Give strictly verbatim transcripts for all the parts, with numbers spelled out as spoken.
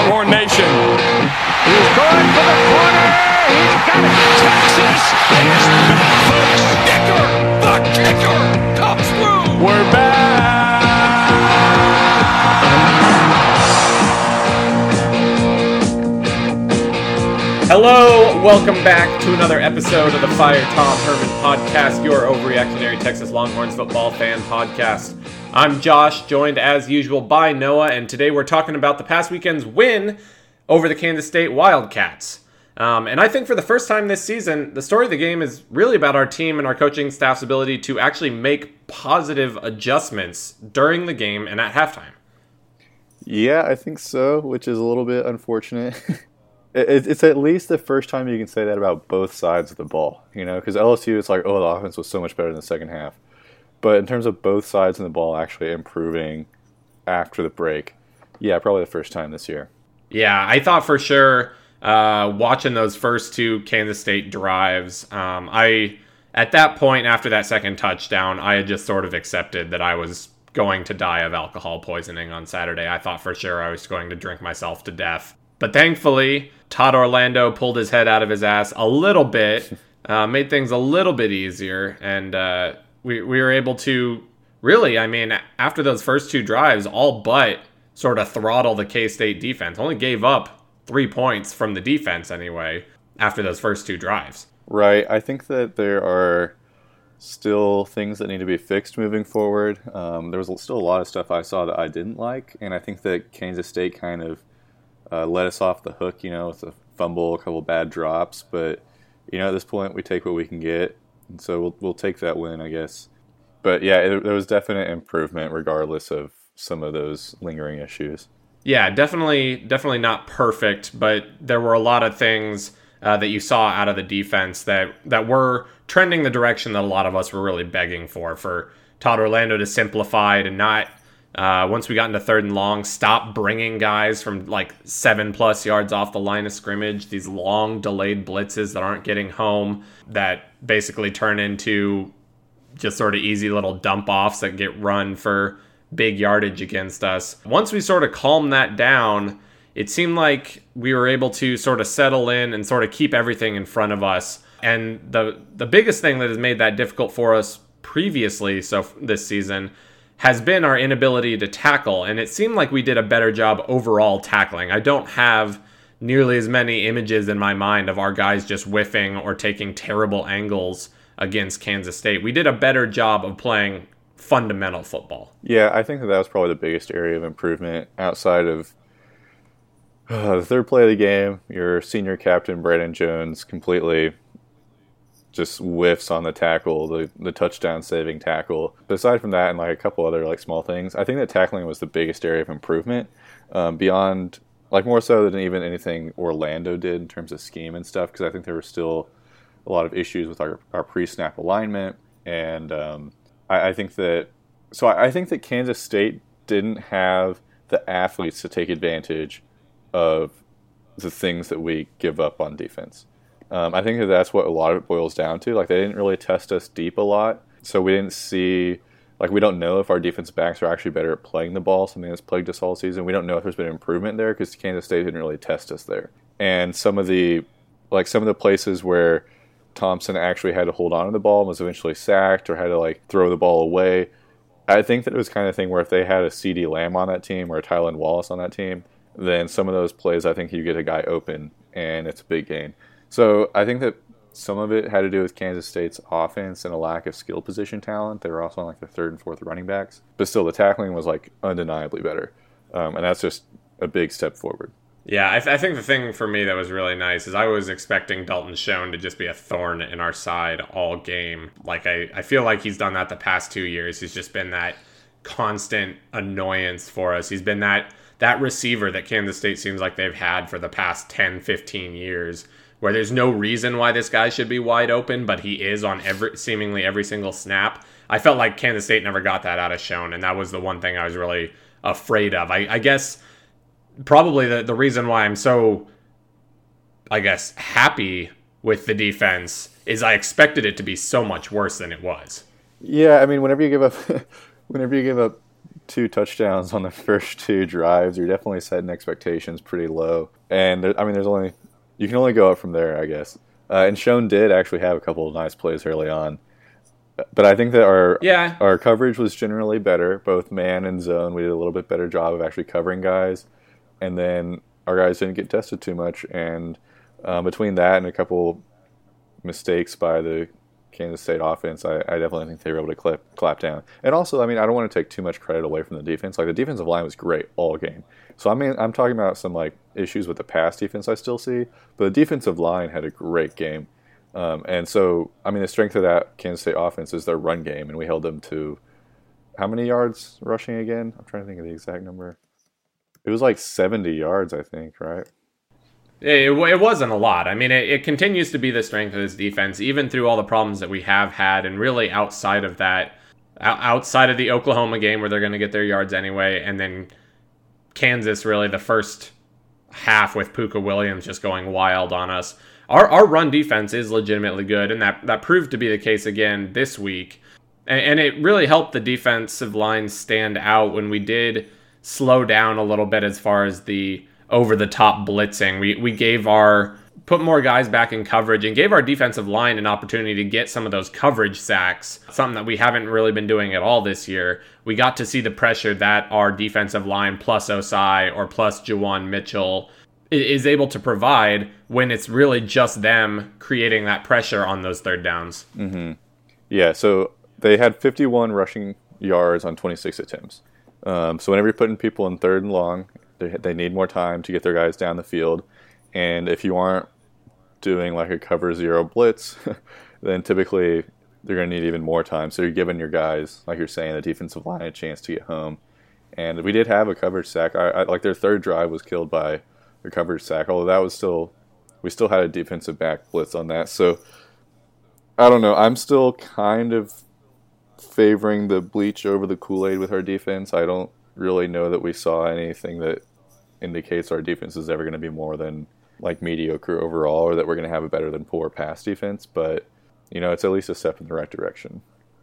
Longhorn Nation. He's going for the corner. He's got it. Texas is back, folks. Kicker, the kicker, comes through. We're back. Hello, welcome back to another episode of the Fire Tom Herman podcast, your overreactionary Texas Longhorns football fan podcast. I'm Josh, joined as usual by Noah, and today we're talking about the past weekend's win over the Kansas State Wildcats. Um, and I think for the first time this season, the story of the game is really about our team and our coaching staff's ability to actually make positive adjustments during the game and at halftime. Yeah, I think so, which is a little bit unfortunate. It's at least the first time you can say that about both sides of the ball, you know, because L S U, it's like, oh, the offense was so much better in the second half. But in terms of both sides of the ball actually improving after the break, yeah, probably the first time this year. Yeah, I thought for sure uh, watching those first two Kansas State drives, um, I at that point after that second touchdown, I had just sort of accepted that I was going to die of alcohol poisoning on Saturday. I thought for sure I was going to drink myself to death. But thankfully, Todd Orlando pulled his head out of his ass a little bit, uh, made things a little bit easier, and uh, we, we were able to really, I mean, after those first two drives, all but sort of throttle the K-State defense. Only gave up three points from the defense anyway after those first two drives. Right. I think that there are still things that need to be fixed moving forward. Um, there was still a lot of stuff I saw that I didn't like, and I think that Kansas State kind of Uh, let us off the hook, you know, with a fumble, a couple bad drops. But, you know, at this point, we take what we can get. And so we'll we'll take that win, I guess. But, yeah, it, there was definite improvement regardless of some of those lingering issues. Yeah, definitely definitely not perfect, but there were a lot of things uh, that you saw out of the defense that, that were trending the direction that a lot of us were really begging for, for Todd Orlando to simplify, to not... Uh, once we got into third and long, stop bringing guys from like seven plus yards off the line of scrimmage, these long delayed blitzes that aren't getting home, that basically turn into just sort of easy little dump offs that get run for big yardage against us. Once we sort of calmed that down, it seemed like we were able to sort of settle in and sort of keep everything in front of us. And the the biggest thing that has made that difficult for us previously, so this season, has been our inability to tackle, and it seemed like we did a better job overall tackling. I don't have nearly as many images in my mind of our guys just whiffing or taking terrible angles against Kansas State. We did a better job of playing fundamental football. Yeah, I think that that was probably the biggest area of improvement outside of uh, the third play of the game. Your senior captain, Brandon Jones, completely just whiffs on the tackle, the, the touchdown-saving tackle. But aside from that and like a couple other like small things, I think that tackling was the biggest area of improvement um, beyond, like more so than even anything Orlando did in terms of scheme and stuff, because I think there were still a lot of issues with our, our pre-snap alignment. And um, I, I think that, so I, I think that Kansas State didn't have the athletes to take advantage of the things that we give up on defense. Um, I think that that's what a lot of it boils down to. Like, they didn't really test us deep a lot, so we didn't see, like, we don't know if our defensive backs are actually better at playing the ball, something that's plagued us all season. We don't know if there's been improvement there because Kansas State didn't really test us there. And some of the, like, some of the places where Thompson actually had to hold on to the ball and was eventually sacked or had to, like, throw the ball away, I think that it was kind of thing where if they had a C D Lamb on that team or a Tylan Wallace on that team, then some of those plays, I think you get a guy open and it's a big gain. So I think that some of it had to do with Kansas State's offense and a lack of skill position talent. They were also on like the third and fourth running backs. But still, the tackling was like undeniably better. Um, and that's just a big step forward. Yeah, I, th- I think the thing for me that was really nice is I was expecting Dalton Schoen to just be a thorn in our side all game. Like, I, I feel like he's done that the past two years. He's just been that constant annoyance for us. He's been that, that receiver that Kansas State seems like they've had for the past ten, fifteen years, where there's no reason why this guy should be wide open, but he is on every seemingly every single snap. I felt like Kansas State never got that out of Schoen, and that was the one thing I was really afraid of. I, I guess probably the, the reason why I'm so, I guess, happy with the defense is I expected it to be so much worse than it was. Yeah, I mean, whenever you give up, whenever you give up two touchdowns on the first two drives, you're definitely setting expectations pretty low. And there, I mean, there's only you can only go up from there, I guess. Uh, and Schoen did actually have a couple of nice plays early on, but I think that our yeah. our coverage was generally better, both man and zone. We did a little bit better job of actually covering guys, and then our guys didn't get tested too much. And um, between that and a couple mistakes by the Kansas State offense, I, I definitely think they were able to clap, clap down. And also, I mean, I don't want to take too much credit away from the defense. Like, the defensive line was great all game. So, I mean, I'm talking about some, like, issues with the pass defense I still see. But the defensive line had a great game. Um, and so, I mean, the strength of that Kansas State offense is their run game. And we held them to how many yards rushing again? I'm trying to think of the exact number. It was like seventy yards, I think, right? It, it wasn't a lot. I mean, it, it continues to be the strength of this defense, even through all the problems that we have had, and really outside of that, outside of the Oklahoma game where they're going to get their yards anyway, and then Kansas really the first half with Puka Williams just going wild on us. Our our run defense is legitimately good, and that, that proved to be the case again this week. And, and it really helped the defensive line stand out when we did slow down a little bit as far as the over-the-top blitzing. We we gave our put more guys back in coverage and gave our defensive line an opportunity to get some of those coverage sacks, something that we haven't really been doing at all this year. We got to see the pressure that our defensive line plus Osai or plus Juwan Mitchell is able to provide when it's really just them creating that pressure on those third downs. Mm-hmm. Yeah, so they had fifty-one rushing yards on twenty-six attempts. Um, so whenever you're putting people in third and long, they, they need more time to get their guys down the field. And if you aren't doing like a cover zero blitz, then typically they're going to need even more time. So you're giving your guys, like you're saying, the defensive line a chance to get home. And we did have a coverage sack. I, I, like their third drive was killed by a coverage sack, although that was still, we still had a defensive back blitz on that. So I don't know. I'm still kind of favoring the bleach over the Kool-Aid with our defense. I don't really know that we saw anything that indicates our defense is ever going to be more than like mediocre overall, or that we're going to have a better than poor pass defense. But you know, it's at least a step in the right direction.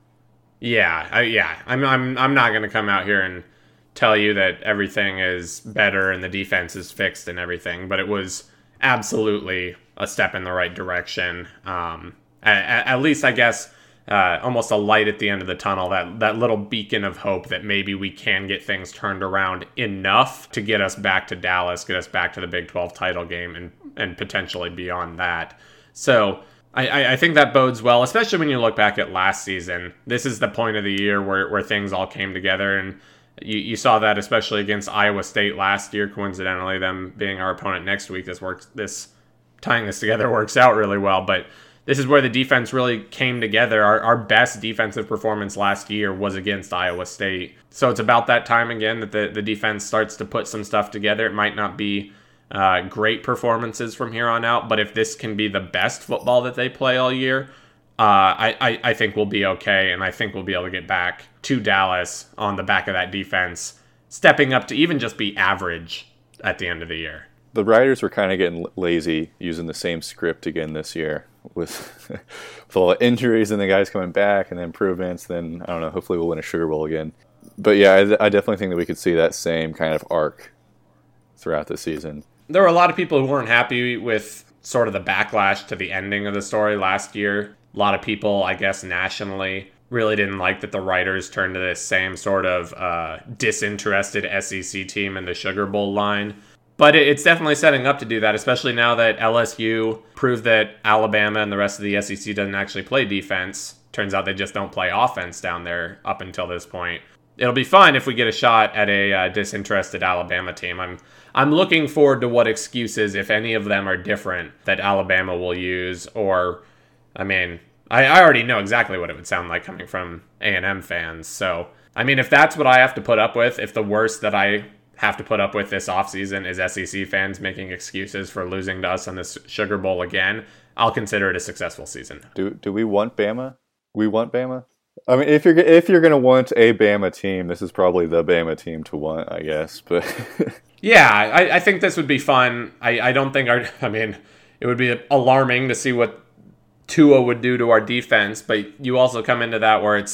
Yeah, I, yeah. I'm I'm I'm not going to come out here and tell you that everything is better and the defense is fixed and everything, but it was absolutely a step in the right direction. Um, at, at least, I guess. Uh, almost a light at the end of the tunnel, that that little beacon of hope that maybe we can get things turned around enough to get us back to Dallas, get us back to the Big twelve title game, and and potentially beyond that. So I, I think that bodes well, especially when you look back at last season. This is the point of the year where, where things all came together, and you, you saw that especially against Iowa State last year. Coincidentally, them being our opponent next week, this works. This tying this together works out really well, but. This is where the defense really came together. Our, our best defensive performance last year was against Iowa State. So it's about that time again that the, the defense starts to put some stuff together. It might not be uh, great performances from here on out, but if this can be the best football that they play all year, uh, I, I, I think we'll be okay, and I think we'll be able to get back to Dallas on the back of that defense, stepping up to even just be average at the end of the year. The writers were kind of getting lazy using the same script again this year with, with all the injuries and the guys coming back and the improvements. Then, I don't know, hopefully we'll win a Sugar Bowl again. But yeah, I, I definitely think that we could see that same kind of arc throughout the season. There were a lot of people who weren't happy with sort of the backlash to the ending of the story last year. A lot of people, I guess, nationally really didn't like that the writers turned to this same sort of uh, disinterested S E C team in the Sugar Bowl line. But it's definitely setting up to do that, especially now that L S U proved that Alabama and the rest of the S E C doesn't actually play defense. Turns out they just don't play offense down there up until this point. It'll be fun if we get a shot at a uh, disinterested Alabama team. I'm I'm looking forward to what excuses, if any of them are different, that Alabama will use. Or, I mean, I, I already know exactly what it would sound like coming from A and M fans. So, I mean, if that's what I have to put up with, if the worst that I have to put up with this offseason is S E C fans making excuses for losing to us on this Sugar Bowl again, I'll consider it a successful season. Do do we want Bama? We want Bama? I mean, if you're if you're going to want a Bama team, this is probably the Bama team to want, I guess. But yeah, I, I think this would be fun. I, I don't think our, I mean, it would be alarming to see what Tua would do to our defense, but you also come into that where it's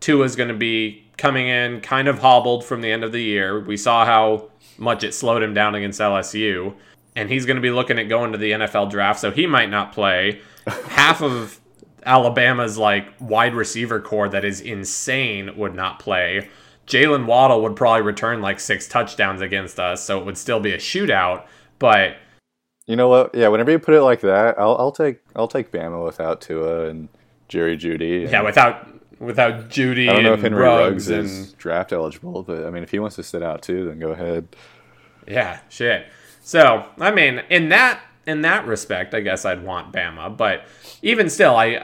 Tua's going to be coming in kind of hobbled from the end of the year. We saw how much it slowed him down against L S U. And he's going to be looking at going to the N F L draft, so he might not play. Half of Alabama's like wide receiver core that is insane would not play. Jalen Waddle would probably return like six touchdowns against us, so it would still be a shootout. But you know what? Yeah, whenever you put it like that, I'll, I'll take I'll take Bama without Tua and Jerry Jeudy. And yeah, without without Jeudy. I don't know and if Henry Ruggs Ruggs and, is draft eligible, but I mean, if he wants to sit out too, then go ahead. Yeah, shit. So I mean, in that in that respect, I guess I'd want Bama, but even still, I.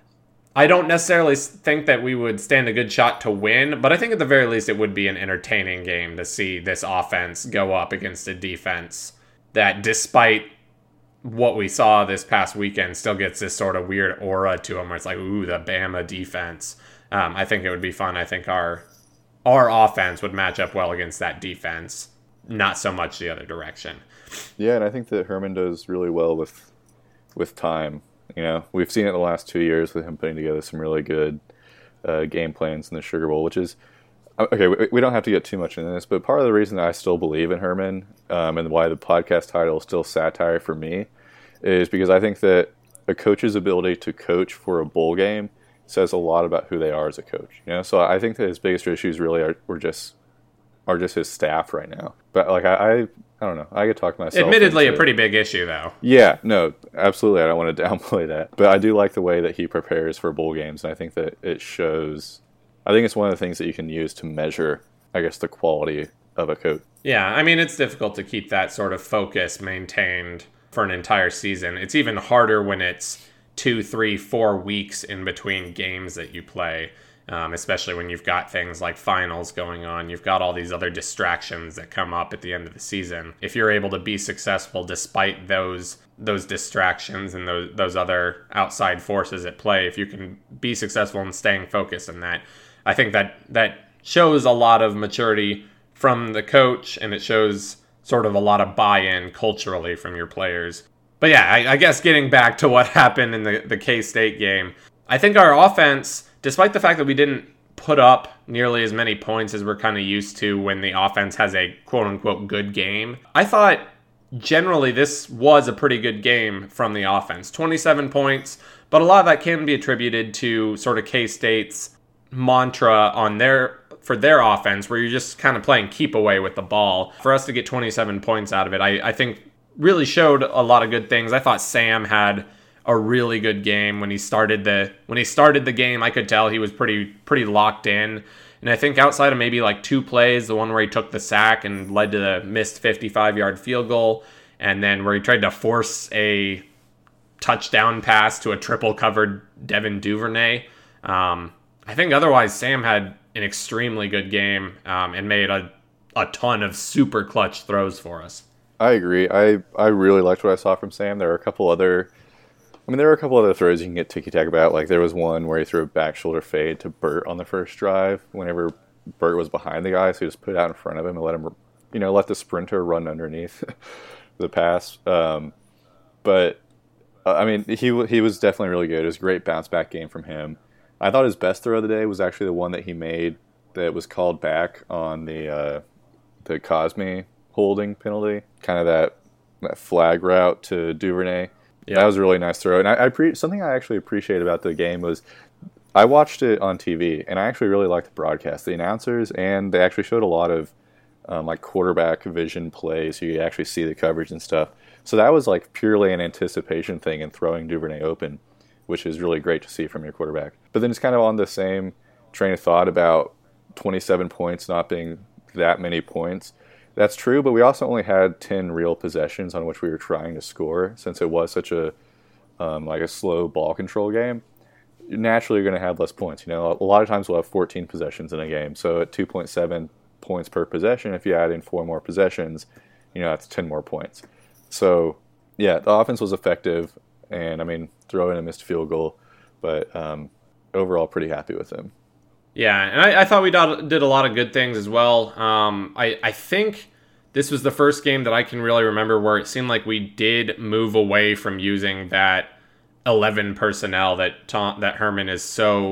I don't necessarily think that we would stand a good shot to win, but I think at the very least it would be an entertaining game to see this offense go up against a defense that, despite what we saw this past weekend, still gets this sort of weird aura to them where it's like, ooh, the Bama defense. Um, I think it would be fun. I think our our offense would match up well against that defense, not so much the other direction. Yeah, and I think that Herman does really well with with time. You know, we've seen it the last two years with him putting together some really good uh, game plans in the Sugar Bowl, which is, okay, we, we don't have to get too much into this, but part of the reason that I still believe in Herman um, and why the podcast title is still satire for me is because I think that a coach's ability to coach for a bowl game says a lot about who they are as a coach. You know, so I think that his biggest issues really are were just are just his staff right now. But like I, I I don't know. I could talk myself. Admittedly, into, a pretty big issue, though. Yeah, no, absolutely. I don't want to downplay that. But I do like the way that he prepares for bowl games. And I think that it shows. I think it's one of the things that you can use to measure, I guess, the quality of a coach. Yeah, I mean, it's difficult to keep that sort of focus maintained for an entire season. It's even harder when it's two, three, four weeks in between games that you play. Um, especially when you've got things like finals going on. You've got all these other distractions that come up at the end of the season. If you're able to be successful despite those those distractions and those those other outside forces at play, if you can be successful in staying focused in that, I think that that shows a lot of maturity from the coach, and it shows sort of a lot of buy-in culturally from your players. But yeah, I, I guess getting back to what happened in the, the K-State game, I think our offense, despite the fact that we didn't put up nearly as many points as we're kind of used to when the offense has a quote-unquote good game, I thought generally this was a pretty good game from the offense. twenty-seven points, but a lot of that can be attributed to sort of K-State's mantra on their for their offense, where you're just kind of playing keep away with the ball. For us to get twenty-seven points out of it, I, I think really showed a lot of good things. I thought Sam had a really good game when he started the when he started the game. I could tell he was pretty pretty locked in, and I think outside of maybe like two plays, the one where he took the sack and led to the missed fifty-five yard field goal, and then where he tried to force a touchdown pass to a triple covered Devin Duvernay, um, I think otherwise Sam had an extremely good game um, and made a a ton of super clutch throws for us. I agree. I I really liked what I saw from Sam. There are a couple other I mean, there were a couple other throws you can get ticky-tack about. Like, there was one where he threw a back shoulder fade to Burt on the first drive whenever Burt was behind the guy, so he just put it out in front of him and let him, you know, let the sprinter run underneath the pass. Um, but, uh, I mean, he he was definitely really good. It was a great bounce-back game from him. I thought his best throw of the day was actually the one that he made that was called back on the uh, the Cosme holding penalty, kind of that, that flag route to Duvernay. Yeah. That was a really nice throw. And I, I pre- something I actually appreciate about the game was I watched it on T V, and I actually really liked the broadcast. The announcers, and they actually showed a lot of um, like quarterback vision plays, so you could actually see the coverage and stuff. So that was like purely an anticipation thing and throwing Duvernay open, which is really great to see from your quarterback. But then it's kind of on the same train of thought about twenty-seven points not being that many points. That's true, but we also only had ten real possessions on which we were trying to score, since it was such a um, like a slow ball control game. Naturally, you're going to have less points. You know, a lot of times we'll have fourteen possessions in a game, so at two point seven points per possession, if you add in four more possessions, you know, that's ten more points. So, yeah, the offense was effective, and I mean, throw in a missed field goal, but um, overall, pretty happy with him. Yeah, and I, I thought we did a lot of good things as well. Um, I, I think this was the first game that I can really remember where it seemed like we did move away from using that eleven personnel that Tom, that Herman is so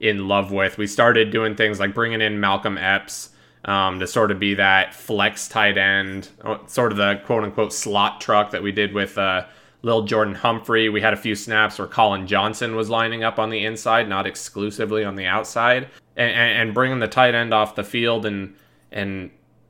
in love with. We started doing things like bringing in Malcolm Epps um, to sort of be that flex tight end, sort of the quote-unquote slot truck that we did with uh, Lil Jordan Humphrey. We had a few snaps where Colin Johnson was lining up on the inside, not exclusively on the outside, and, and, and bringing the tight end off the field. And and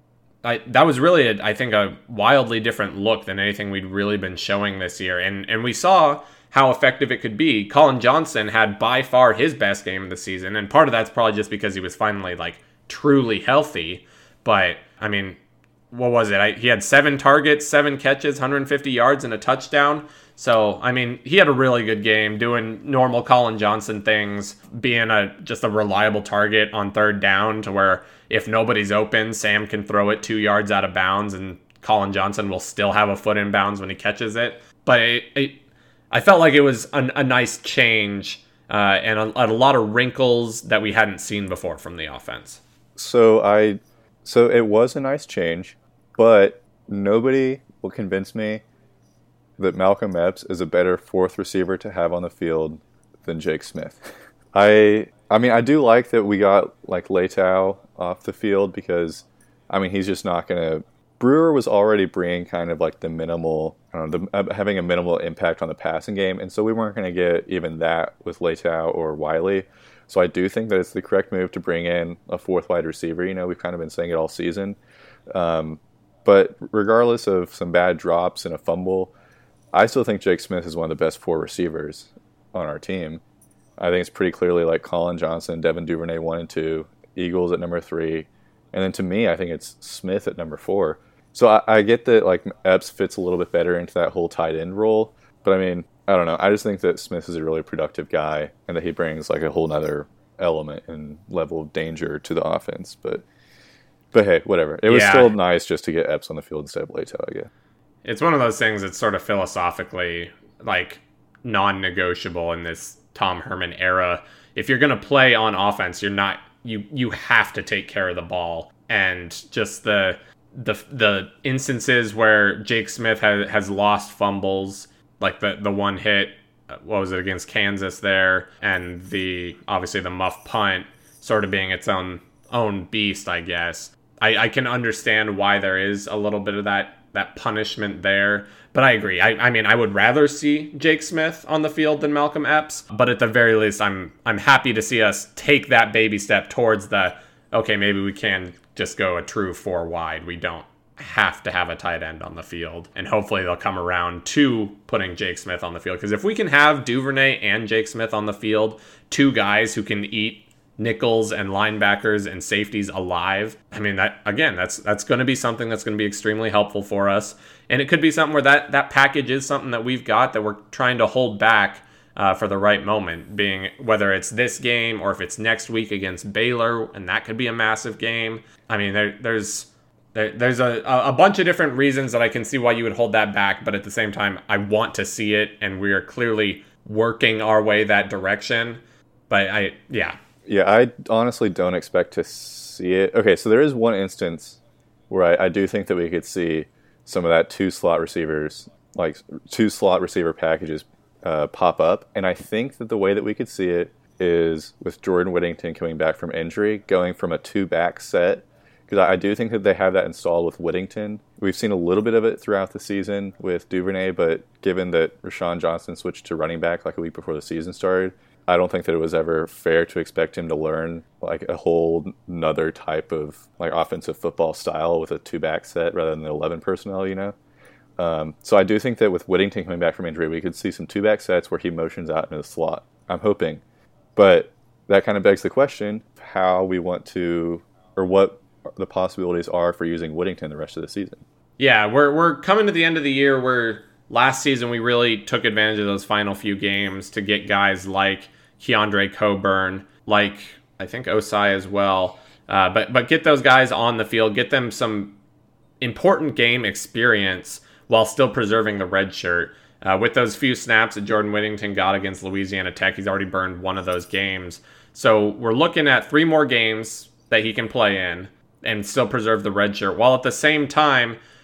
I, that was really, a, I think, a wildly different look than anything we'd really been showing this year. And and we saw how effective it could be. Colin Johnson had by far his best game of the season, and part of that's probably just because he was finally like truly healthy. But I mean, what was it? I, he had seven targets, seven catches, one hundred fifty yards, and a touchdown. So I mean, he had a really good game, doing normal Colin Johnson things, being a just a reliable target on third down, to where if nobody's open, Sam can throw it two yards out of bounds, and Colin Johnson will still have a foot in bounds when he catches it. But it, it I felt like it was a, a nice change uh, and a, a lot of wrinkles that we hadn't seen before from the offense. So I, so it was a nice change, but nobody will convince me that Malcolm Epps is a better fourth receiver to have on the field than Jake Smith. I, I mean, I do like that we got like Leitao off the field because, I mean, he's just not going to. Brewer was already bringing kind of like the minimal, I don't know, the, uh, having a minimal impact on the passing game, and so we weren't going to get even that with Leitao or Wiley. So I do think that it's the correct move to bring in a fourth wide receiver. You know, we've kind of been saying it all season. Um, but regardless of some bad drops and a fumble, I still think Jake Smith is one of the best four receivers on our team. I think it's pretty clearly like Colin Johnson, Devin Duvernay one and two, Eagles at number three, and then to me, I think it's Smith at number four. So I, I get that like Epps fits a little bit better into that whole tight end role, but I mean, I don't know. I just think that Smith is a really productive guy and that he brings like a whole nother element and level of danger to the offense. But but hey, whatever. It was yeah. still nice just to get Epps on the field instead of Leitao, I guess. It's one of those things that's sort of philosophically like non-negotiable in this Tom Herman era. If you're going to play on offense, you're not you you have to take care of the ball, and just the the the instances where Jake Smith has has lost fumbles, like the the one hit, what was it, against Kansas there, and the obviously the muff punt sort of being its own own beast, I guess. I, I can understand why there is a little bit of that that punishment there, but I agree. I, I mean, I would rather see Jake Smith on the field than Malcolm Epps, but at the very least, I'm I'm happy to see us take that baby step towards the, okay, maybe we can just go a true four wide. We don't have to have a tight end on the field, and hopefully they'll come around to putting Jake Smith on the field, because if we can have Duvernay and Jake Smith on the field, two guys who can eat nickels and linebackers and safeties alive, I mean, that again, that's that's going to be something that's going to be extremely helpful for us. And it could be something where that that package is something that we've got that we're trying to hold back uh, for the right moment, being whether it's this game or if it's next week against Baylor, and that could be a massive game. I mean, there, there's there, there's a, a bunch of different reasons that I can see why you would hold that back, but at the same time, I want to see it, and we are clearly working our way that direction. But I, yeah. Yeah, I honestly don't expect to see it. Okay, so there is one instance where I, I do think that we could see some of that two slot receivers, like two slot receiver packages uh, pop up. And I think that the way that we could see it is with Jordan Whittington coming back from injury, going from a two-back set. Because I, I do think that they have that installed with Whittington. We've seen a little bit of it throughout the season with Duvernay, but given that Rashawn Johnson switched to running back like a week before the season started, I don't think that it was ever fair to expect him to learn like a whole nother type of like offensive football style with a two-back set rather than the eleven personnel, you know? Um, so I do think that with Whittington coming back from injury, we could see some two-back sets where he motions out into the slot. I'm hoping. But that kind of begs the question how we want to, or what the possibilities are for using Whittington the rest of the season. Yeah, we're we're coming to the end of the year where last season we really took advantage of those final few games to get guys like Keandre Coburn, like I think Osai as well, uh, but but get those guys on the field, get them some important game experience while still preserving the red shirt. Uh, with those few snaps that Jordan Whittington got against Louisiana Tech, he's already burned one of those games. So we're looking at three more games that he can play in and still preserve the red shirt, while at the same time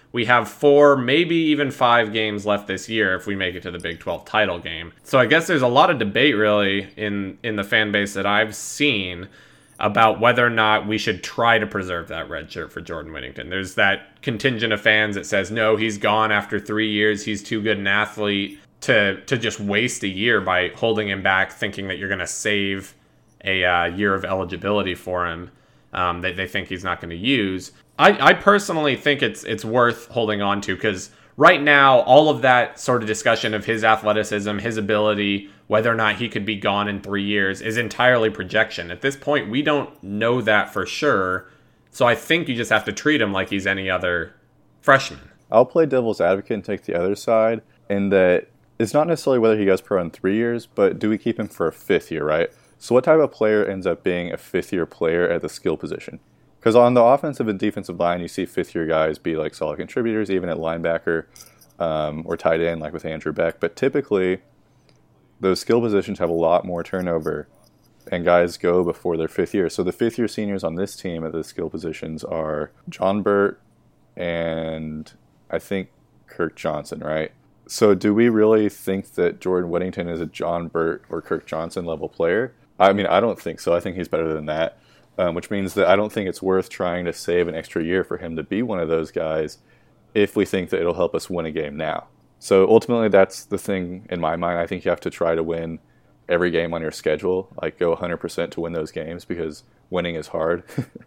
we have four, maybe even five games left this year if we make it to the Big twelve title game. So I guess there's a lot of debate really in, in the fan base that I've seen about whether or not we should try to preserve that red shirt for Jordan Whittington. There's that contingent of fans that says, no, he's gone after three years. He's too good an athlete to to just waste a year by holding him back, thinking that you're going to save a uh, year of eligibility for him um, that they think he's not going to use. I, I personally think it's it's worth holding on to, because right now, all of that sort of discussion of his athleticism, his ability, whether or not he could be gone in three years is entirely projection. At this point, we don't know that for sure. So I think you just have to treat him like he's any other freshman. I'll play devil's advocate and take the other side, in that it's not necessarily whether he goes pro in three years, but do we keep him for a fifth year, right? So what type of player ends up being a fifth-year player at the skill position? Because on the offensive and defensive line, you see fifth-year guys be like solid contributors, even at linebacker um, or tight end, like with Andrew Beck. But typically, those skill positions have a lot more turnover, and guys go before their fifth year. So the fifth-year seniors on this team at the skill positions are John Burt and I think Kirk Johnson, right? So do we really think that Jordan Whittington is a John Burt or Kirk Johnson level player? I mean, I don't think so. I think he's better than that, um, which means that I don't think it's worth trying to save an extra year for him to be one of those guys if we think that it'll help us win a game now. So ultimately, that's the thing in my mind. I think you have to try to win every game on your schedule, like go one hundred percent to win those games, because winning is hard.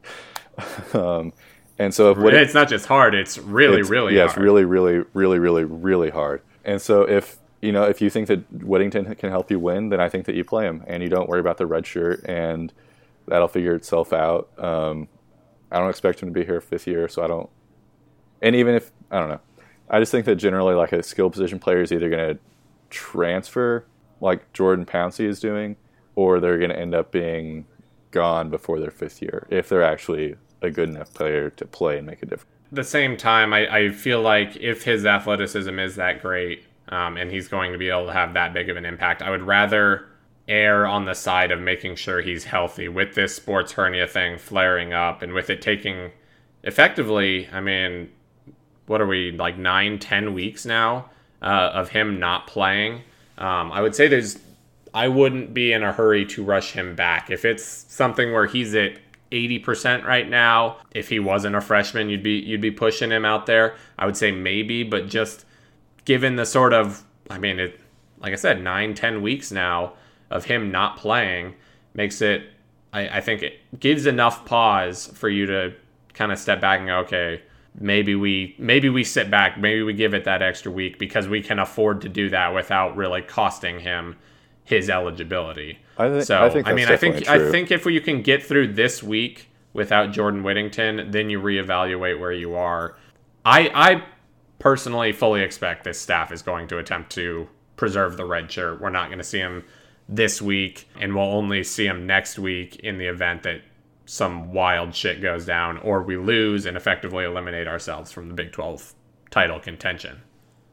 um, and so if Whitting- it's not just hard, it's really, it's, really yeah, hard. it's really, really, really, really, really hard. And so if you know if you think that Whittington can help you win, then I think that you play him and you don't worry about the red shirt, and that'll figure itself out. Um, I don't expect him to be here fifth year, so I don't. And even if I don't know, I just think that generally, like a skill position player is either going to transfer, like Jordan Pouncey is doing, or they're going to end up being gone before their fifth year if they're actually a good enough player to play and make a difference. At the same time, I, I feel like if his athleticism is that great um, and he's going to be able to have that big of an impact, I would rather err on the side of making sure he's healthy with this sports hernia thing flaring up, and with it taking effectively, I mean, what are we, like nine, ten weeks now uh, of him not playing? Um, I would say there's, I wouldn't be in a hurry to rush him back. If it's something where he's at eighty percent right now, if he wasn't a freshman, you'd be you'd be pushing him out there. I would say maybe, but just given the sort of, I mean, it, like I said, nine, ten weeks now of him not playing makes it, I, I think it gives enough pause for you to kind of step back and go, okay, maybe we maybe we sit back, maybe we give it that extra week because we can afford to do that without really costing him his eligibility. I think, so I, think I mean, I think true. I think if you can get through this week without Jordan Whittington, then you reevaluate where you are. I I personally fully expect this staff is going to attempt to preserve the red shirt. We're not going to see him this week, and we'll only see him next week in the event that some wild shit goes down or we lose and effectively eliminate ourselves from the Big twelve title contention.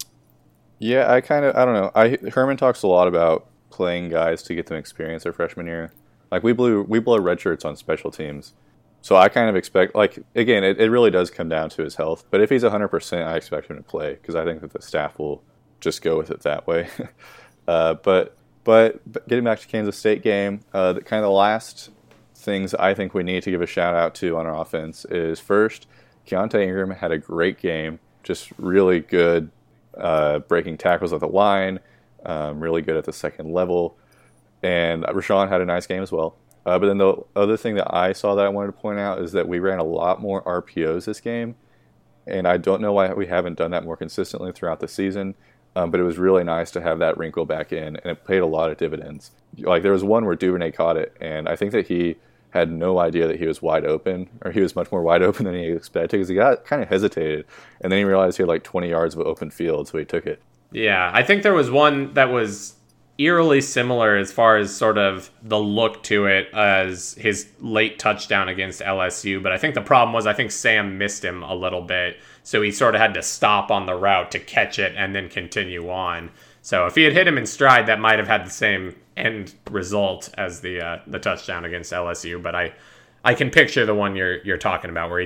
Yeah, I kind of, I don't know. I Herman talks a lot about playing guys to get them experience their freshman year. Like, we blew we blow red shirts on special teams. So I kind of expect, like, again, it, it really does come down to his health. But if he's one hundred percent, I expect him to play, because I think that the staff will just go with it that way. uh, but, but but getting back to Kansas State game, uh, the, kind of the last things I think we need to give a shout out to on our offense is, first, Keontae Ingram had a great game, just really good uh, breaking tackles at the line, um, really good at the second level. And Rashawn had a nice game as well. Uh, but then the other thing that I saw that I wanted to point out is that we ran a lot more R P Os this game. And I don't know why we haven't done that more consistently throughout the season. Um, but it was really nice to have that wrinkle back in, and it paid a lot of dividends. Like, there was one where Duvernay caught it, and I think that he had no idea that he was wide open, or he was much more wide open than he expected, because he got kind of hesitated, and then he realized he had like twenty yards of open field, so he took it. Yeah, I think there was one that was eerily similar as far as sort of the look to it as his late touchdown against L S U, but I think the problem was I think Sam missed him a little bit, so he sort of had to stop on the route to catch it and then continue on. So if he had hit him in stride, that might have had the same end result as the uh, the touchdown against L S U. But I I can picture the one you're you're talking about, where he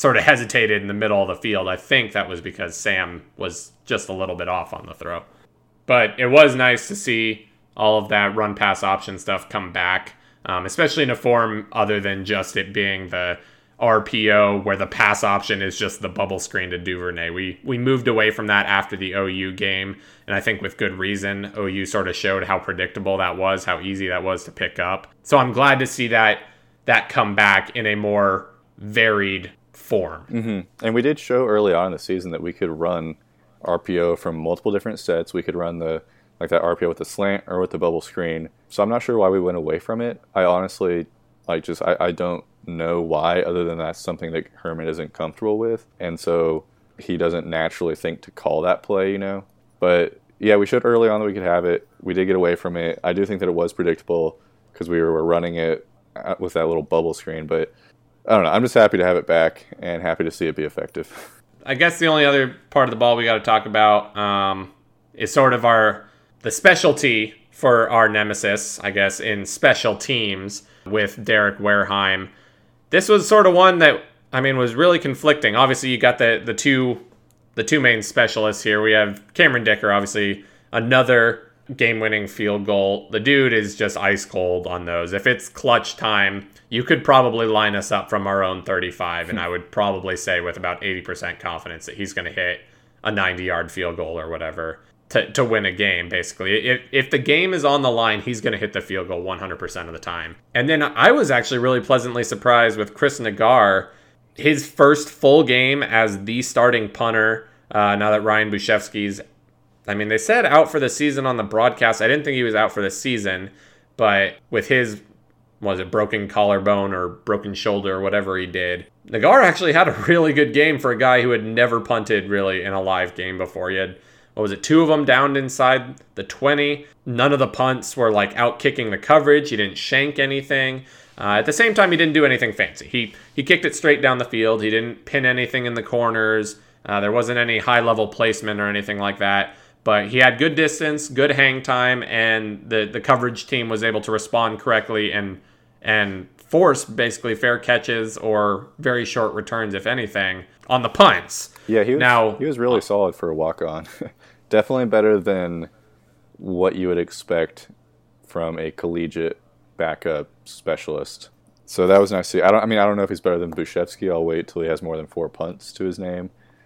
sort of hesitated in the middle of the field. I think that was because Sam was just a little bit off on the throw. But it was nice to see all of that run pass option stuff come back, um, especially in a form other than just it being the R P O where the pass option is just the bubble screen to Duvernay. We we moved away from that after the O U game, and I think with good reason. O U sort of showed how predictable that was, how easy that was to pick up. So I'm glad to see that that come back in a more varied form. Mm-hmm. And we did show early on in the season that we could run R P O from multiple different sets. We could run the like that R P O with the slant or with the bubble screen. So I'm not sure why we went away from it. I honestly like just I, I don't know why, other than that's something that Herman isn't comfortable with, and so he doesn't naturally think to call that play, you know. But yeah, we showed early on that we could have it. We did get away from it. I do think that it was predictable because we were running it with that little bubble screen, but I don't know. I'm just happy to have it back and happy to see it be effective. I guess the only other part of the ball we got to talk about um, is sort of our the specialty for our nemesis, I guess, in special teams with Derek Wareheim. This was sort of one that, I mean, was really conflicting. Obviously, you got the the two the two main specialists here. We have Cameron Dicker, obviously, another game-winning field goal. The dude is just ice cold on those. If it's clutch time, you could probably line us up from our own thirty-five, and I would probably say with about eighty percent confidence that he's going to hit a ninety-yard field goal or whatever to, to win a game, basically. If, if the game is on the line, he's going to hit the field goal one hundred percent of the time. And then I was actually really pleasantly surprised with Chris Nagar, his first full game as the starting punter, uh, now that Ryan Bushevsky's, I mean, they said out for the season on the broadcast. I didn't think he was out for the season, but with his, was it broken collarbone or broken shoulder or whatever he did, Nagar actually had a really good game for a guy who had never punted really in a live game before. He had, what was it, two of them downed inside the twenty. None of the punts were like out kicking the coverage. He didn't shank anything. Uh, at the same time, he didn't do anything fancy. He he kicked it straight down the field. He didn't pin anything in the corners. Uh, there wasn't any high-level placement or anything like that. But he had good distance, good hang time, and the, the coverage team was able to respond correctly and and force basically fair catches or very short returns, if anything, on the punts. Yeah, he was, now, he was really solid for a walk-on. Definitely better than what you would expect from a collegiate backup specialist. So that was nice to see. I don't. I mean, I don't know if he's better than Bushevsky. I'll wait till he has more than four punts to his name.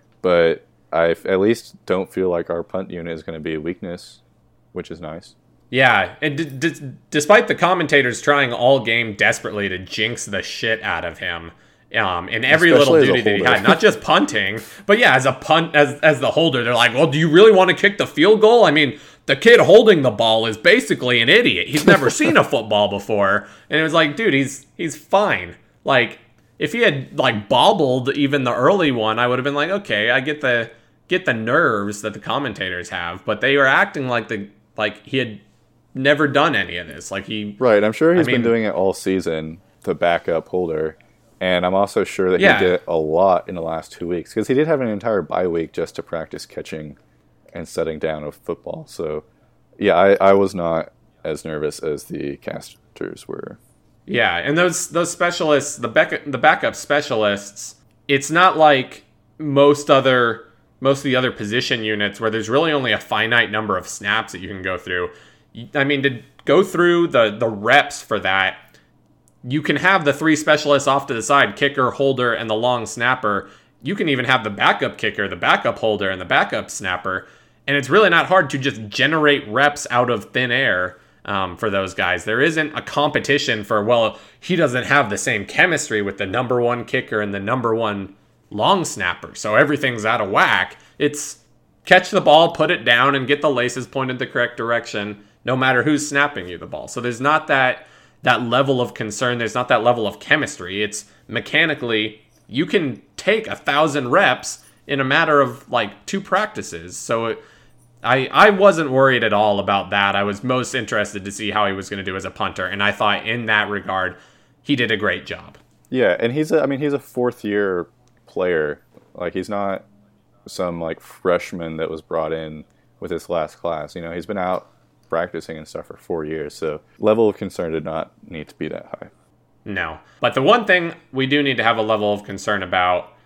But I at least don't feel like our punt unit is going to be a weakness, which is nice. Yeah, and d- d- despite the commentators trying all game desperately to jinx the shit out of him, um, in every Especially little duty that he had, not just punting, but yeah, as a punt, as as the holder, they're like, well, do you really want to kick the field goal? I mean, the kid holding the ball is basically an idiot. He's never seen a football before, and it was like, dude, he's he's fine. Like, if he had like bobbled even the early one, I would have been like, okay, I get the get the nerves that the commentators have, but they were acting like the like he had never done any of this. Like he right. I'm sure he's I mean, been doing it all season, the backup holder, and I'm also sure that yeah. he did it a lot in the last two weeks because he did have an entire bye week just to practice catching and setting down of football. So yeah, I, I was not as nervous as the casters were. Yeah, and those those specialists, the back the backup specialists, it's not like most other most of the other position units where there's really only a finite number of snaps that you can go through. I mean, to go through the the reps for that, you can have the three specialists off to the side, kicker, holder, and the long snapper. You can even have the backup kicker, the backup holder, and the backup snapper. And it's really not hard to just generate reps out of thin air um, for those guys. There isn't a competition for, well, he doesn't have the same chemistry with the number one kicker and the number one long snapper, so everything's out of whack. It's catch the ball, put it down, and get the laces pointed the correct direction, no matter who's snapping you the ball. So there's not that that level of concern. There's not that level of chemistry. It's mechanically, you can take a thousand reps in a matter of like two practices. So it, I, I wasn't worried at all about that. I was most interested to see how he was going to do as a punter, and I thought in that regard, he did a great job. Yeah, and he's a, I mean, he's a fourth year player. Like, he's not some like freshman that was brought in with his last class. You know, he's been out practicing and stuff for four years. So level of concern did not need to be that high. No. But the one thing we do need to have a level of concern about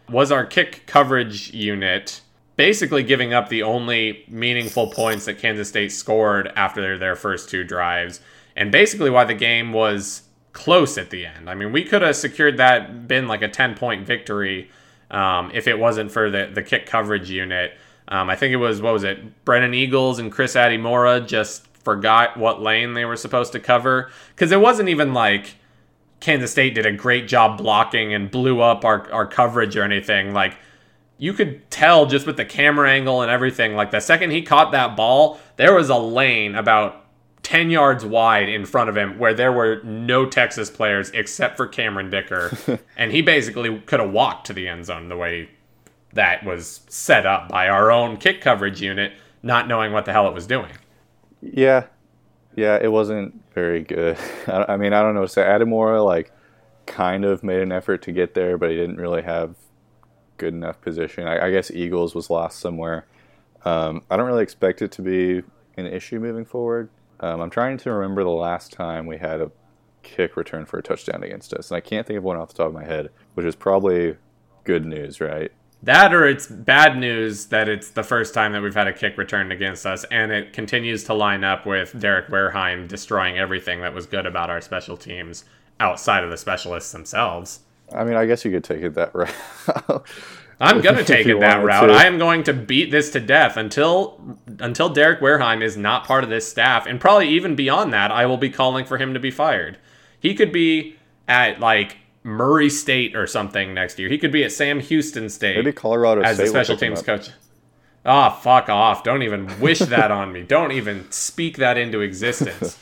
was our kick coverage unit, basically giving up the only meaningful points that Kansas State scored after their first two drives, and basically why the game was close at the end. I mean, we could have secured that, been like a ten-point victory um, if it wasn't for the, the kick coverage unit. Um, I think it was, what was it, Brennan Eagles and Chris Adimora just forgot what lane they were supposed to cover, because it wasn't even like Kansas State did a great job blocking and blew up our, our coverage or anything. Like, you could tell just with the camera angle and everything, like the second he caught that ball, there was a lane about ten yards wide in front of him where there were no Texas players except for Cameron Dicker. And he basically could have walked to the end zone the way that was set up by our own kick coverage unit, not knowing what the hell it was doing. Yeah. Yeah, it wasn't very good. I mean, I don't know what to say. Adimora, like, kind of made an effort to get there, but he didn't really have good enough position. I, I guess Eagles was lost somewhere. Um, I don't really expect it to be an issue moving forward. Um, I'm trying to remember the last time we had a kick return for a touchdown against us, and I can't think of one off the top of my head, which is probably good news, right? That, or it's bad news that it's the first time that we've had a kick returned against us, and it continues to line up with Derek Wareheim destroying everything that was good about our special teams outside of the specialists themselves. I mean, I guess you could take it that route. I'm going to take it that route. To. I am going to beat this to death until until Derek Wareheim is not part of this staff. And probably even beyond that, I will be calling for him to be fired. He could be at, like, Murray State or something next year. He could be at Sam Houston State. Maybe Colorado as State the special teams coach. Ah, oh, fuck off. Don't even wish that on me. Don't even speak that into existence.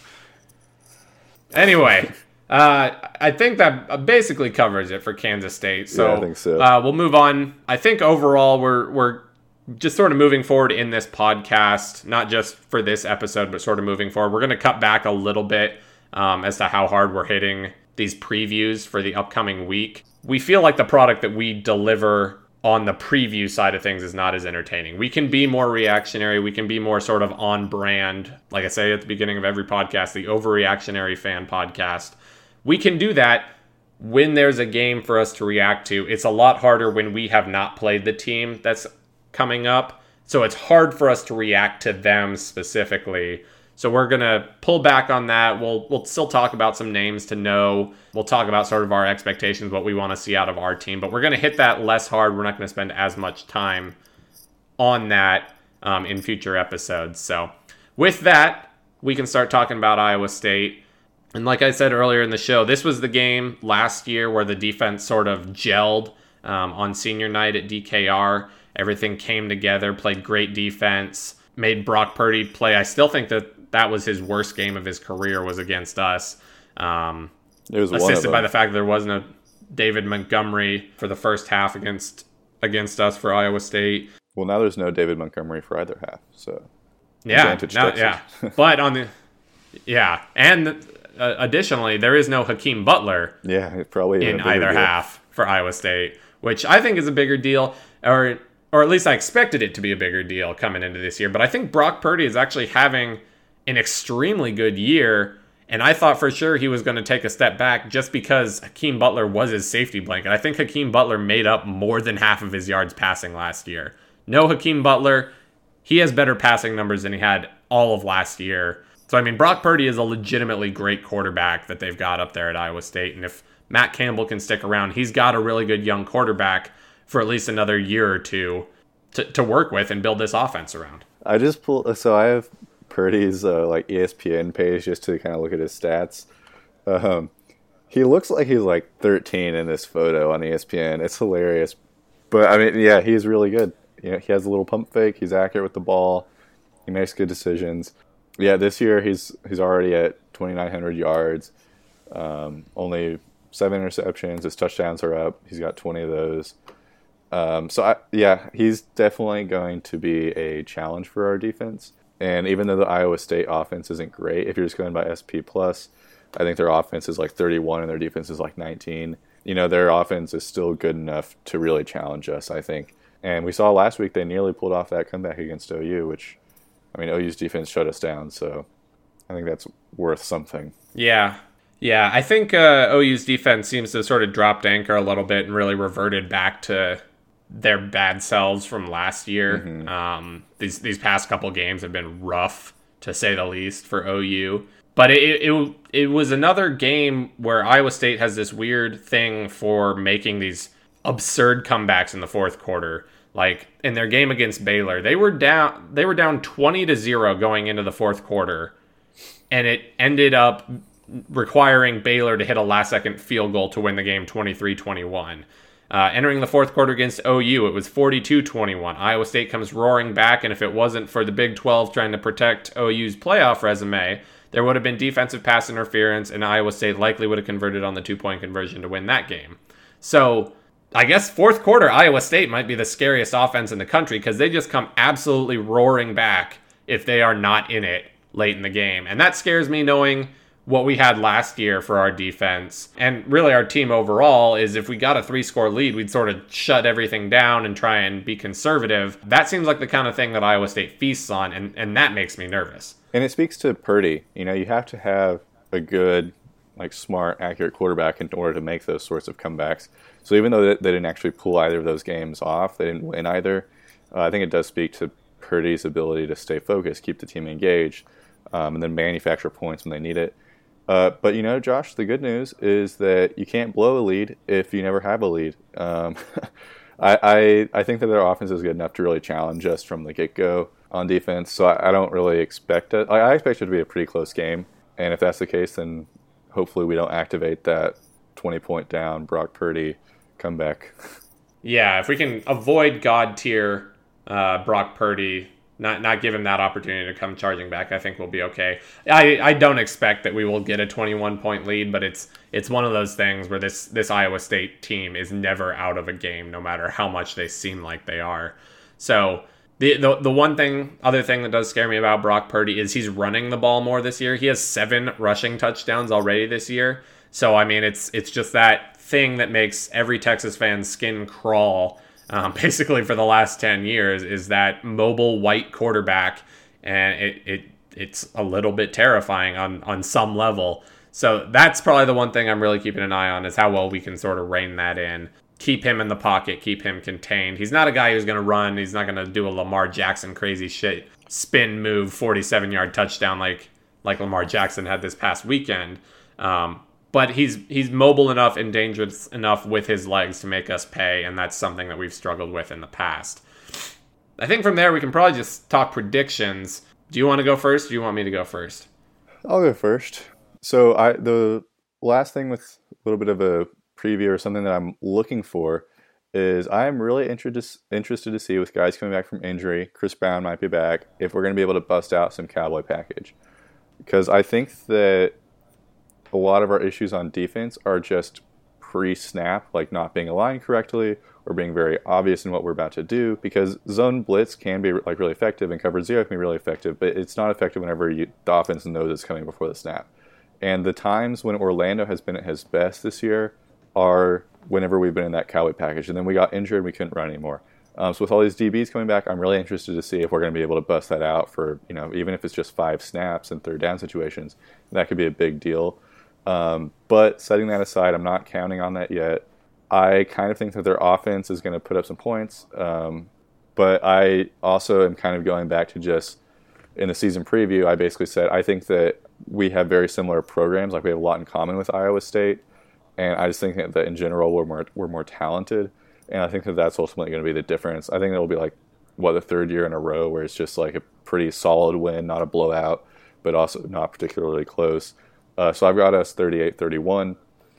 Anyway... Uh, I think that basically covers it for Kansas State. So, yeah, I think so. Uh, we'll move on. I think overall we're we're just sort of moving forward in this podcast, not just for this episode, but sort of moving forward. We're going to cut back a little bit um, as to how hard we're hitting these previews for the upcoming week. We feel like the product that we deliver on the preview side of things is not as entertaining. We can be more reactionary. We can be more sort of on brand. Like I say at the beginning of every podcast, the overreactionary fan podcast. We can do that when there's a game for us to react to. It's a lot harder when we have not played the team that's coming up. So it's hard for us to react to them specifically. So we're going to pull back on that. We'll we'll still talk about some names to know. We'll talk about sort of our expectations, what we want to see out of our team. But we're going to hit that less hard. We're not going to spend as much time on that um, in future episodes. So with that, we can start talking about Iowa State. And like I said earlier in the show, this was the game last year where the defense sort of gelled um, on senior night at D K R. Everything came together, played great defense, made Brock Purdy play. I still think that that was his worst game of his career was against us. Um, it was assisted one by the fact that there wasn't a David Montgomery for the first half against against us for Iowa State. Well, now there's no David Montgomery for either half. So yeah, now, yeah. But on the yeah, and. Uh, additionally, there is no Hakeem Butler yeah, probably in either deal. half for Iowa State, which I think is a bigger deal, or or at least I expected it to be a bigger deal coming into this year. But I think Brock Purdy is actually having an extremely good year, and I thought for sure he was going to take a step back just because Hakeem Butler was his safety blanket. I think Hakeem Butler made up more than half of his yards passing last year. No Hakeem Butler, he has better passing numbers than he had all of last year. So, I mean, Brock Purdy is a legitimately great quarterback that they've got up there at Iowa State. And if Matt Campbell can stick around, he's got a really good young quarterback for at least another year or two to, to work with and build this offense around. I just pulled, so I have Purdy's uh, like E S P N page just to kind of look at his stats. Um, he looks like he's like thirteen in this photo on E S P N. It's hilarious. But, I mean, yeah, he's really good. You know, he has a little pump fake. He's accurate with the ball. He makes good decisions. Yeah, this year he's he's already at twenty-nine hundred yards, um, only seven interceptions. His touchdowns are up. He's got twenty of those. Um, so, I, yeah, he's definitely going to be a challenge for our defense. And even though the Iowa State offense isn't great, if you're just going by S P plus, I think their offense is like thirty-one and their defense is like nineteen. You know, their offense is still good enough to really challenge us, I think. And we saw last week they nearly pulled off that comeback against O U, which... I mean, O U's defense shut us down, so I think that's worth something. Yeah. Yeah, I think uh, O U's defense seems to have sort of dropped anchor a little bit and really reverted back to their bad selves from last year. Mm-hmm. Um, these these past couple games have been rough, to say the least, for O U. But it, it it was another game where Iowa State has this weird thing for making these absurd comebacks in the fourth quarter. Like in their game against Baylor, they were down they were down twenty to zero going into the fourth quarter, and it ended up requiring Baylor to hit a last second field goal to win the game twenty-three twenty-one. Uh, entering the fourth quarter against O U, it was forty-two twenty-one. Iowa State comes roaring back, and if it wasn't for the Big twelve trying to protect O U's playoff resume, there would have been defensive pass interference, and Iowa State likely would have converted on the two-point conversion to win that game. So I guess fourth quarter, Iowa State might be the scariest offense in the country because they just come absolutely roaring back if they are not in it late in the game. And that scares me, knowing what we had last year for our defense and really our team overall. Is if we got a three-score lead, we'd sort of shut everything down and try and be conservative. That seems like the kind of thing that Iowa State feasts on, and, and that makes me nervous. And it speaks to Purdy. You know, you have to have a good, like, smart, accurate quarterback in order to make those sorts of comebacks. So even though they didn't actually pull either of those games off, they didn't win either, uh, I think it does speak to Purdy's ability to stay focused, keep the team engaged, um, and then manufacture points when they need it. Uh, but, you know, Josh, the good news is that you can't blow a lead if you never have a lead. Um, I, I I think that their offense is good enough to really challenge us from the get-go on defense, so I, I don't really expect it. I, I expect it to be a pretty close game, and if that's the case, then hopefully we don't activate that twenty-point down Brock Purdy comeback. Yeah, if we can avoid God-tier uh, Brock Purdy, not not give him that opportunity to come charging back, I think we'll be okay. I, I don't expect that we will get a twenty-one point lead, but it's it's one of those things where this, this Iowa State team is never out of a game, no matter how much they seem like they are. So the, the the one thing, other thing that does scare me about Brock Purdy is he's running the ball more this year. He has seven rushing touchdowns already this year. So, I mean, it's it's just that thing that makes every Texas fan's skin crawl, um, basically for the last ten years, is that mobile white quarterback, and it, it it's a little bit terrifying on, on some level. So that's probably the one thing I'm really keeping an eye on, is how well we can sort of rein that in. Keep him in the pocket, keep him contained. He's not a guy who's going to run. He's not going to do a Lamar Jackson crazy shit, spin move, forty-seven-yard touchdown like like Lamar Jackson had this past weekend. Um, but he's he's mobile enough and dangerous enough with his legs to make us pay, and that's something that we've struggled with in the past. I think from there we can probably just talk predictions. Do you want to go first, or do you want me to go first? I'll go first. So I the last thing with a little bit of a preview or something that I'm looking for is I'm really interested interested to see, with guys coming back from injury, Chris Brown might be back, if we're going to be able to bust out some Cowboy package. Because I think that a lot of our issues on defense are just pre-snap, like not being aligned correctly or being very obvious in what we're about to do, because zone blitz can be like really effective and cover zero can be really effective, but it's not effective whenever you, the offense knows it's coming before the snap. And the times when Orlando has been at his best this year are whenever we've been in that Cowboy package, and then we got injured and we couldn't run anymore. Um, so with all these D Bs coming back, I'm really interested to see if we're going to be able to bust that out for, you know, even if it's just five snaps in third down situations. That could be a big deal. Um, but setting that aside, I'm not counting on that yet. I kind of think that their offense is going to put up some points, um, but I also am kind of going back to just in the season preview, I basically said I think that we have very similar programs, like we have a lot in common with Iowa State, and I just think that in general we're more we're more talented, and I think that that's ultimately going to be the difference. I think it'll be like, what, the third year in a row where it's just like a pretty solid win, not a blowout, but also not particularly close. Uh, so I've got us thirty-eight thirty-one.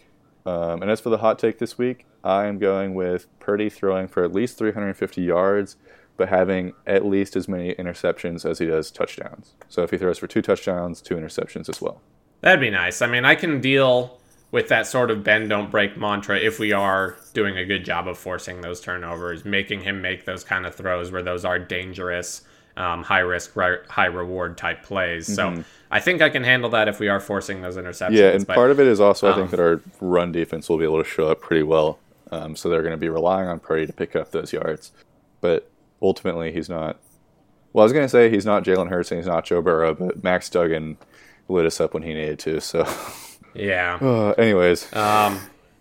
Um, and as for the hot take this week, I'm going with Purdy throwing for at least three hundred fifty yards, but having at least as many interceptions as he does touchdowns. So if he throws for two touchdowns, two interceptions as well. That'd be nice. I mean, I can deal with that sort of bend, don't break mantra if we are doing a good job of forcing those turnovers, making him make those kind of throws where those are dangerous, um, high-risk, high-reward type plays. Mm-hmm. So I think I can handle that if we are forcing those interceptions. Yeah, and but, part of it is also, um, I think, that our run defense will be able to show up pretty well. Um, so they're going to be relying on Purdy to pick up those yards. But ultimately, he's not... Well, I was going to say he's not Jalen Hurts and he's not Joe Burrow, but Max Duggan lit us up when he needed to, so... Yeah. Uh, anyways. Um,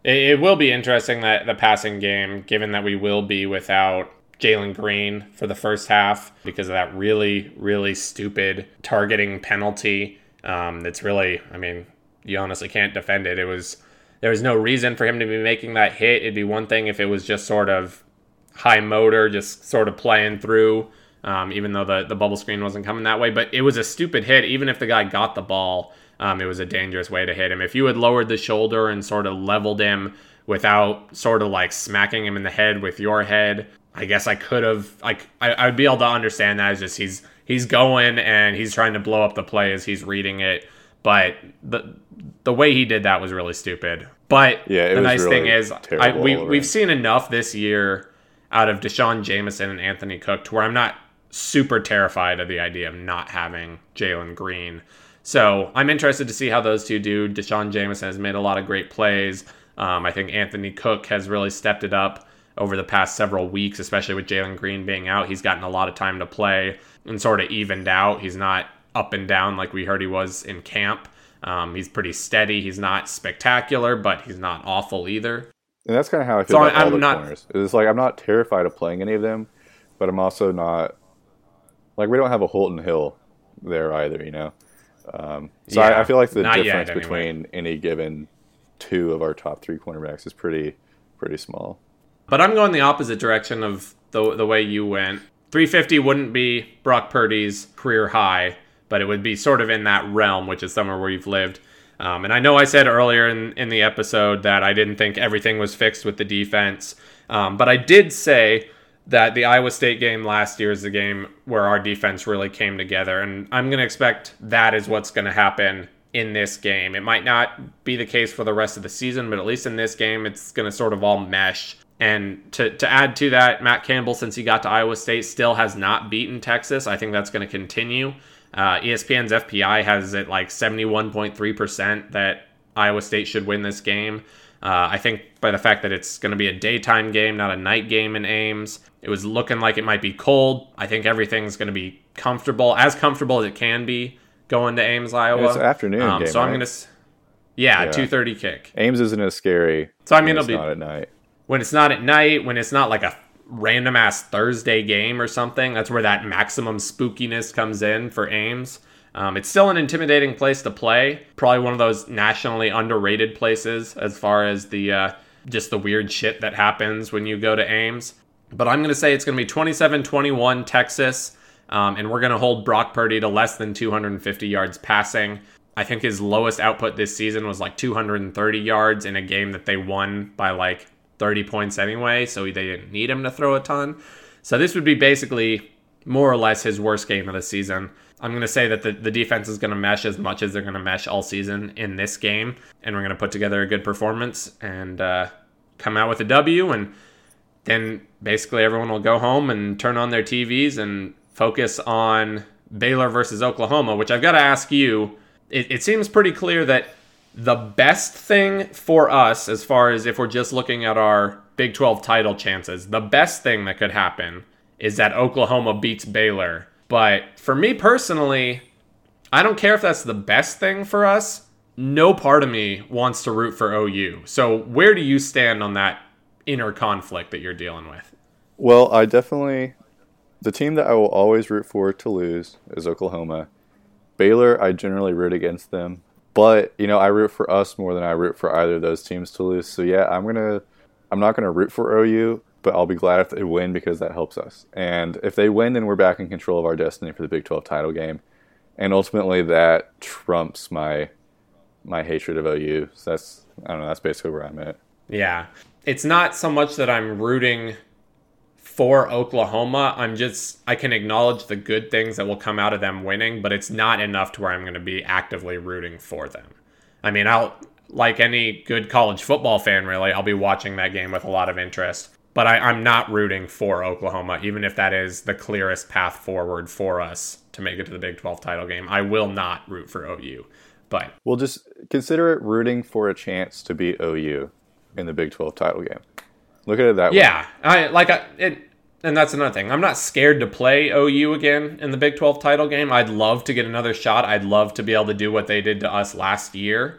It, it will be interesting that the passing game, given that we will be without Jalen Green for the first half because of that really, really stupid targeting penalty. Um, that's really, I mean, you honestly can't defend it. It was, there was no reason for him to be making that hit. It'd be one thing if it was just sort of high motor, just sort of playing through, um, even though the, the bubble screen wasn't coming that way. But it was a stupid hit. Even if the guy got the ball, um, it was a dangerous way to hit him. If you had lowered the shoulder and sort of leveled him without sort of like smacking him in the head with your head, I guess I could have, like, I, I would be able to understand that. It's just he's he's going and he's trying to blow up the play as he's reading it. But the the way he did that was really stupid. But yeah, the nice really thing is, I, we, we've seen enough this year out of Deshaun Jameson and Anthony Cook to where I'm not super terrified of the idea of not having Jalen Green. So I'm interested to see how those two do. Deshaun Jameson has made a lot of great plays. Um, I think Anthony Cook has really stepped it up over the past several weeks, especially with Jalen Green being out. He's gotten a lot of time to play and sort of evened out. He's not up and down like we heard he was in camp. Um, he's pretty steady. He's not spectacular, but he's not awful either. And that's kind of how I feel so about I'm all the not, corners. It's like I'm not terrified of playing any of them, but I'm also not, like, we don't have a Holton Hill there either, you know? Um, so yeah, I, I feel like the difference yet, anyway. between any given two of our top three cornerbacks is pretty pretty small. But I'm going the opposite direction of the the way you went. three fifty wouldn't be Brock Purdy's career high, but it would be sort of in that realm, which is somewhere where you've lived. Um, and I know I said earlier in, in the episode that I didn't think everything was fixed with the defense. Um, but I did say that the Iowa State game last year is the game where our defense really came together. And I'm going to expect that is what's going to happen in this game. It might not be the case for the rest of the season, but at least in this game, it's going to sort of all mesh. And to, to add to that, Matt Campbell, since he got to Iowa State, still has not beaten Texas. I think that's going to continue. Uh, E S P N's F P I has it like seventy-one point three percent that Iowa State should win this game. Uh, I think by the fact that it's going to be a daytime game, not a night game in Ames. It was looking like it might be cold. I think everything's going to be comfortable, as comfortable as it can be going to Ames, Iowa. It's an afternoon um, game, So I'm right? going to, yeah, Yeah. two thirty kick. Ames isn't as scary. So I mean, when it'll it's be not at night. when it's not at night, when it's not like a random ass Thursday game or something. That's where that maximum spookiness comes in for Ames. Um, it's still an intimidating place to play. Probably one of those nationally underrated places as far as the uh, just the weird shit that happens when you go to Ames. But I'm going to say it's going to be twenty-seven twenty-one Texas, um, and we're going to hold Brock Purdy to less than two hundred fifty yards passing. I think his lowest output this season was like two hundred thirty yards in a game that they won by like thirty points anyway, so they didn't need him to throw a ton. So this would be basically more or less his worst game of the season. I'm going to say that the, the defense is going to mesh as much as they're going to mesh all season in this game, and we're going to put together a good performance and uh, come out with a W, and then basically everyone will go home and turn on their T Vs and focus on Baylor versus Oklahoma, which I've got to ask you, it, it seems pretty clear that the best thing for us, as far as if we're just looking at our Big twelve title chances, the best thing that could happen is that Oklahoma beats Baylor. But for me personally, I don't care if that's the best thing for us. No part of me wants to root for O U. So where do you stand on that inner conflict that you're dealing with? Well, I definitely, the team that I will always root for to lose is Oklahoma. Baylor, I generally root against them. But, you know, I root for us more than I root for either of those teams to lose. So, yeah, I'm going to, I'm not going to root for O U, but I'll be glad if they win because that helps us. And if they win, then we're back in control of our destiny for the Big twelve title game. And ultimately that trumps my my hatred of O U. So that's, I don't know, that's basically where I'm at. Yeah. It's not so much that I'm rooting for Oklahoma. I'm just, I can acknowledge the good things that will come out of them winning, but it's not enough to where I'm going to be actively rooting for them. I mean, I'll, like any good college football fan, really, I'll be watching that game with a lot of interest. But I, I'm not rooting for Oklahoma, even if that is the clearest path forward for us to make it to the Big twelve title game. I will not root for O U. But Well, just consider it rooting for a chance to beat O U in the Big twelve title game. Look at it that way. yeah, I like I, it, and that's another thing. I'm not scared to play O U again in the Big twelve title game. I'd love to get another shot. I'd love to be able to do what they did to us last year.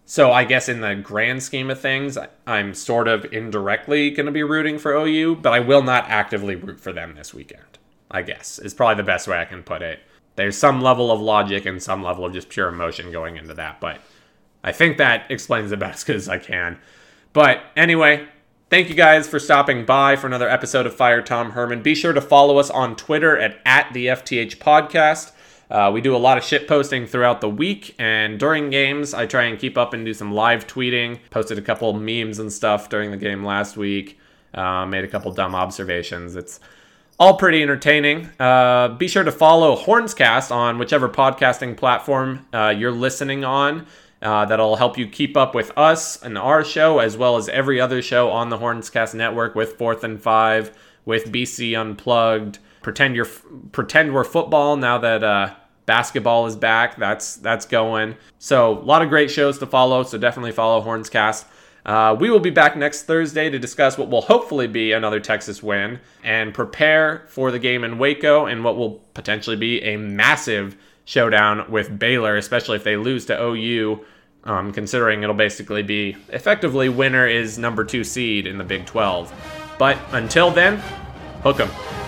So I guess in the grand scheme of things, I'm sort of indirectly going to be rooting for O U, but I will not actively root for them this weekend, I guess, is probably the best way I can put it. There's some level of logic and some level of just pure emotion going into that, but I think that explains it about as good as I can. But anyway, thank you guys for stopping by for another episode of Fire Tom Herman. Be sure to follow us on Twitter at, at the F T H Podcast. Uh, we do a lot of shit posting throughout the week, and during games, I try and keep up and do some live tweeting. Posted a couple memes and stuff during the game last week. Uh, made a couple dumb observations. It's all pretty entertaining. Uh, be sure to follow Hornscast on whichever podcasting platform uh, you're listening on. Uh, that'll help you keep up with us and our show, as well as every other show on the Hornscast Network, with Fourth and Five, with B C Unplugged. Pretend you're pretend we're football now that uh, basketball is back. That's that's going. So a lot of great shows to follow. So definitely follow Hornscast. Uh, we will be back next Thursday to discuss what will hopefully be another Texas win and prepare for the game in Waco and what will potentially be a massive showdown with Baylor, especially if they lose to O U. Um, considering it'll basically be effectively winner is number two seed in the Big twelve. But until then, hook 'em.